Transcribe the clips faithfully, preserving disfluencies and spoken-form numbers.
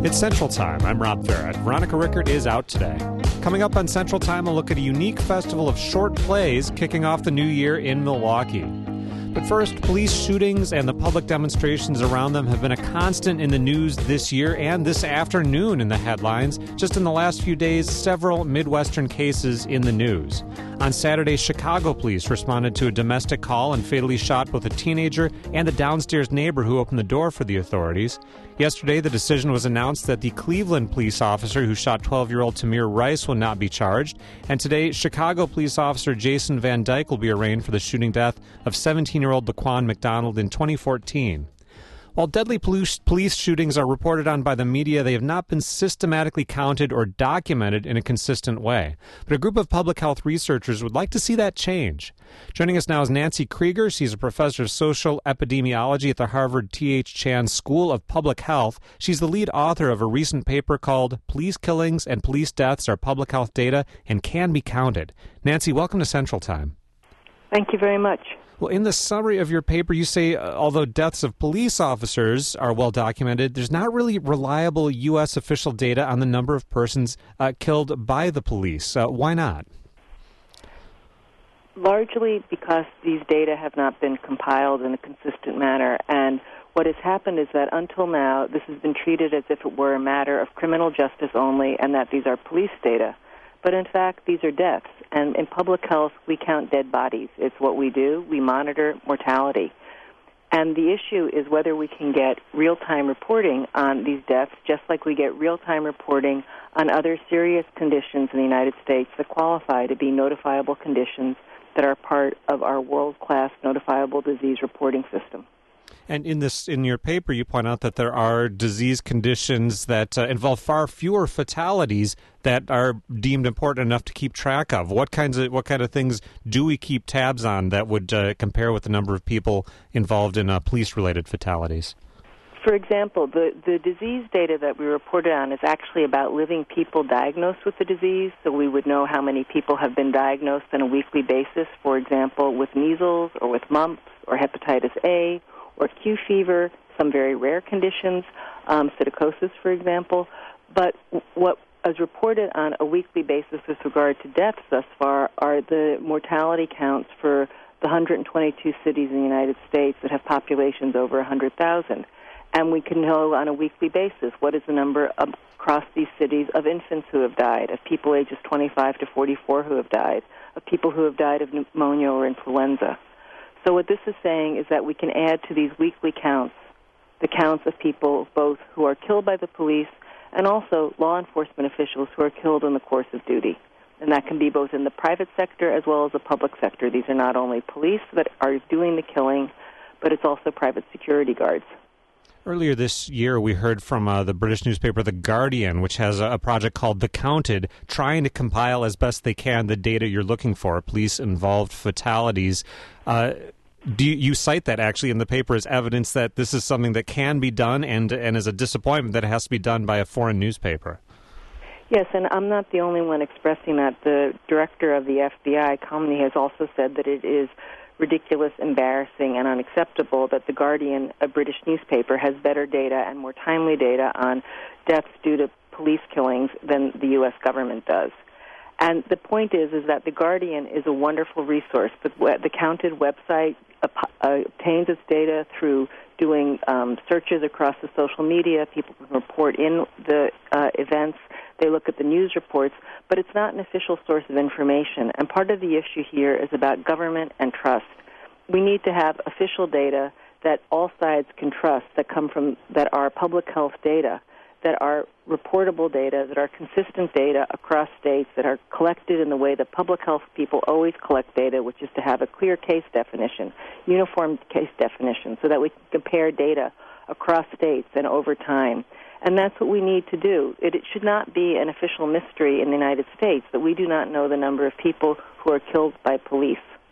It's Central Time. I'm Rob Farrett. Veronica Rickert is out today. Coming up on Central Time, a look at a unique festival of short plays kicking off the new year in Milwaukee. But first, police shootings and the public demonstrations around them have been a constant in the news this year and this afternoon in the headlines. Just in the last few days, several Midwestern cases in the news. On Saturday, Chicago police responded to a domestic call and fatally shot both a teenager and a downstairs neighbor who opened the door for the authorities. Yesterday, the decision was announced that the Cleveland police officer who shot twelve-year-old Tamir Rice will not be charged. And today, Chicago police officer Jason Van Dyke will be arraigned for the shooting death of seventeen-year-old Laquan McDonald in twenty fourteen. While deadly police shootings are reported on by the media, they have not been systematically counted or documented in a consistent way. But a group of public health researchers would like to see that change. Joining us now is Nancy Krieger. She's a professor of social epidemiology at the Harvard T H Chan School of Public Health. She's the lead author of a recent paper called Police Killings and Police Deaths Are Public Health Data and Can Be Counted. Nancy, welcome to Central Time. Thank you very much. Well, in the summary of your paper, you say, uh, although deaths of police officers are well documented, there's not really reliable U S official data on the number of persons uh, killed by the police. Uh, why not? Largely because these data have not been compiled in a consistent manner. And what has happened is that until now, this has been treated as if it were a matter of criminal justice only and that these are police data. But in fact, these are deaths. And in public health, we count dead bodies. It's what we do. We monitor mortality. And the issue is whether we can get real-time reporting on these deaths, just like we get real-time reporting on other serious conditions in the United States that qualify to be notifiable conditions that are part of our world-class notifiable disease reporting system. And in this, in your paper, you point out that there are disease conditions that uh, involve far fewer fatalities that are deemed important enough to keep track of. What kinds of what kind of things do we keep tabs on that would uh, compare with the number of people involved in uh, police-related fatalities? For example, the, the disease data that we reported on is actually about living people diagnosed with the disease, so we would know how many people have been diagnosed on a weekly basis, for example, with measles or with mumps or hepatitis A, or Q fever, some very rare conditions, um, psittacosis, for example. But what is reported on a weekly basis with regard to deaths thus far are the mortality counts for the one hundred twenty-two cities in the United States that have populations over one hundred thousand. And we can know on a weekly basis what is the number of, across these cities of infants who have died, of people ages twenty-five to forty-four who have died, of people who have died of pneumonia or influenza. So what this is saying is that we can add to these weekly counts the counts of people both who are killed by the police and also law enforcement officials who are killed in the course of duty. And that can be both in the private sector as well as the public sector. These are not only police that are doing the killing, but it's also private security guards. Earlier this year, we heard from uh, the British newspaper The Guardian, which has a, a project called The Counted, trying to compile as best they can the data you're looking for, police-involved fatalities. Uh, do you, you cite that actually in the paper as evidence that this is something that can be done and, and is a disappointment that it has to be done by a foreign newspaper? Yes, and I'm not the only one expressing that. The director of the F B I, Comey, has also said that it is ridiculous, embarrassing, and unacceptable that The Guardian, a British newspaper, has better data and more timely data on deaths due to police killings than the U S government does. And the point is, is that The Guardian is a wonderful resource. The, the Counted website uh, obtains its data through doing um, searches across the social media. People can report in the uh, events. They look at the news reports, but it's not an official source of information. And part of the issue here is about government and trust. We need to have official data that all sides can trust, that come from, that are public health data, that are reportable data, that are consistent data across states, that are collected in the way that public health people always collect data, which is to have a clear case definition, uniform case definition, so that we can compare data across states and over time. And that's what we need to do. It, it should not be an official mystery in the United States that we do not know the number of people who are killed by police.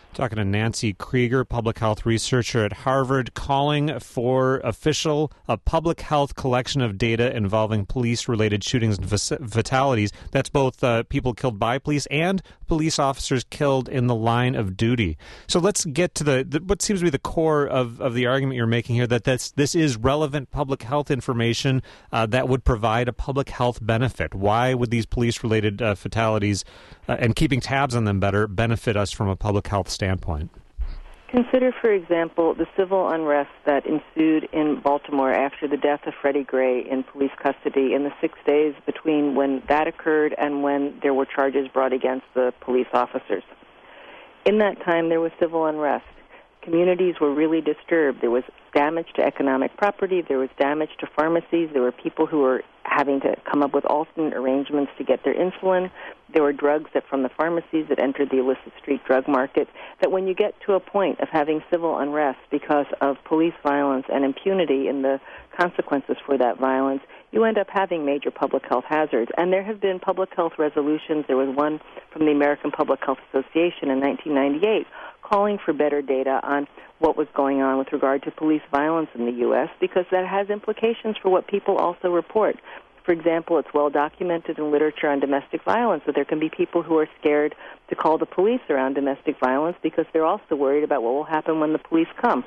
Talking to Nancy Krieger, public health researcher at Harvard, calling for official a public health collection of data involving police-related shootings and fatalities. That's both uh, people killed by police and police officers killed in the line of duty. So let's get to the, the what seems to be the core of, of the argument you're making here, that that's, this is relevant public health information uh, that would provide a public health benefit. Why would these police-related uh, fatalities uh, and keeping tabs on them better benefit us from a public health standpoint? Consider, for example, the civil unrest that ensued in Baltimore after the death of Freddie Gray in police custody in the six days between when that occurred and when there were charges brought against the police officers. In that time, there was civil unrest. Communities were really disturbed. There was damage to economic property. There was damage to pharmacies. There were people who were having to come up with alternate arrangements to get their insulin. There were drugs that from the pharmacies that entered the illicit street drug market. That when you get to a point of having civil unrest because of police violence and impunity and the consequences for that violence, you end up having major public health hazards. And there have been public health resolutions. There was one from the American Public Health Association in nineteen ninety-eight calling for better data on what was going on with regard to police violence in the U S because that has implications for what people also report. For example, it's well documented in literature on domestic violence that there can be people who are scared to call the police around domestic violence because they're also worried about what will happen when the police come.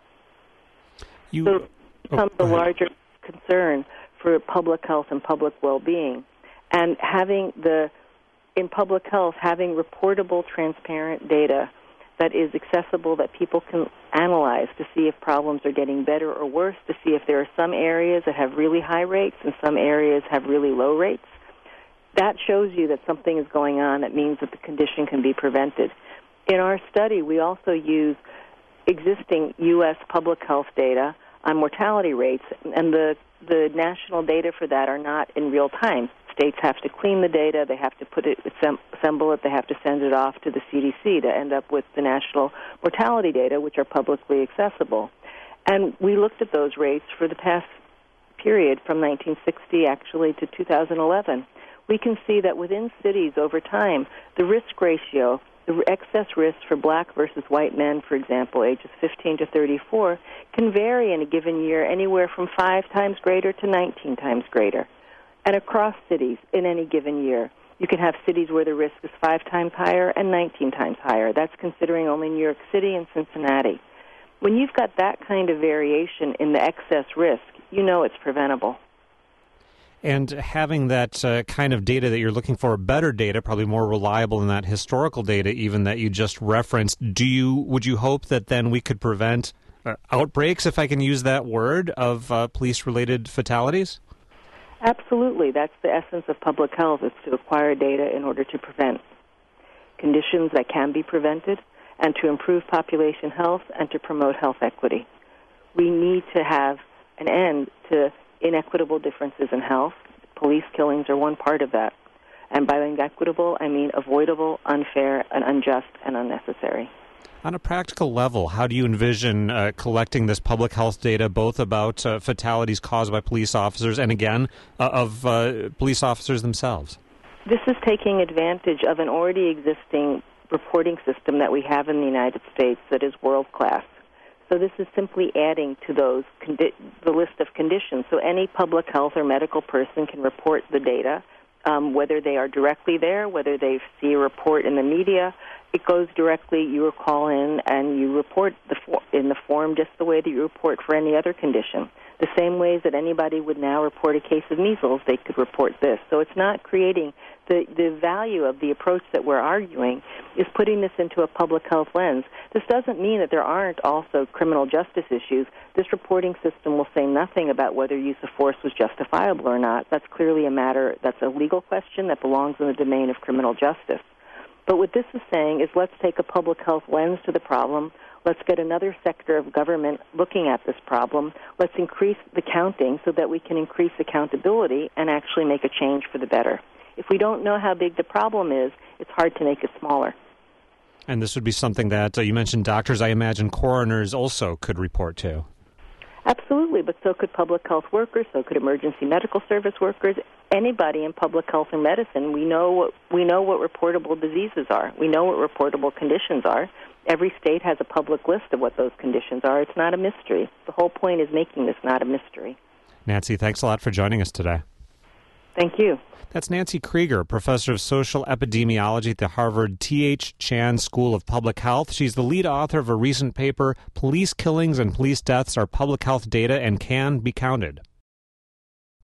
You, so it becomes oh, a larger concern for public health and public well-being. And having the, in public health, having reportable, transparent data that is accessible, that people can analyze to see if problems are getting better or worse, to see if there are some areas that have really high rates and some areas have really low rates. That shows you that something is going on. That means that the condition can be prevented. In our study, we also use existing U S public health data on mortality rates, and the, the national data for that are not in real time. States have to clean the data, they have to put it, assemble it, they have to send it off to the C D C to end up with the national mortality data, which are publicly accessible. And we looked at those rates for the past period from nineteen sixty actually to two thousand eleven. We can see that within cities over time, the risk ratio, the excess risk for black versus white men, for example, ages fifteen to thirty-four, can vary in a given year anywhere from five times greater to nineteen times greater. And across cities in any given year, you can have cities where the risk is five times higher and nineteen times higher. That's considering only New York City and Cincinnati. When you've got that kind of variation in the excess risk, you know it's preventable. And having that uh, kind of data that you're looking for, better data, probably more reliable than that historical data even that you just referenced, do you would you hope that then we could prevent uh, outbreaks, if I can use that word, of uh, police-related fatalities? Absolutely. That's the essence of public health, is to acquire data in order to prevent conditions that can be prevented and to improve population health and to promote health equity. We need to have an end to inequitable differences in health. Police killings are one part of that. And by inequitable, I mean avoidable, unfair, and unjust, and unnecessary. On a practical level, how do you envision uh, collecting this public health data, both about uh, fatalities caused by police officers and, again, uh, of uh, police officers themselves? This is taking advantage of an already existing reporting system that we have in the United States that is world-class. So this is simply adding to those condi- the list of conditions. So any public health or medical person can report the data, um, whether they are directly there, whether they see a report in the media. It goes directly, you call in and you report the for- in the form just the way that you report for any other condition. The same ways that anybody would now report a case of measles, they could report this. So it's not creating the, the value of the approach that we're arguing is putting this into a public health lens. This doesn't mean that there aren't also criminal justice issues. This reporting system will say nothing about whether use of force was justifiable or not. That's clearly a matter, that's a legal question that belongs in the domain of criminal justice. But what this is saying is let's take a public health lens to the problem. Let's get another sector of government looking at this problem. Let's increase the counting so that we can increase accountability and actually make a change for the better. If we don't know how big the problem is, it's hard to make it smaller. And this would be something that uh, you mentioned doctors, I imagine coroners also could report to. Absolutely, but so could public health workers, so could emergency medical service workers, anybody in public health or medicine. We know what we know what reportable diseases are. We know what reportable conditions are. every state has a public list of what those conditions are. It's not a mystery. The whole point is making this not a mystery. Nancy, thanks a lot for joining us today. Thank you. That's Nancy Krieger, professor of social epidemiology at the Harvard T H Chan School of Public Health. She's the lead author of a recent paper, Police Killings and Police Deaths Are Public Health Data and Can Be Counted.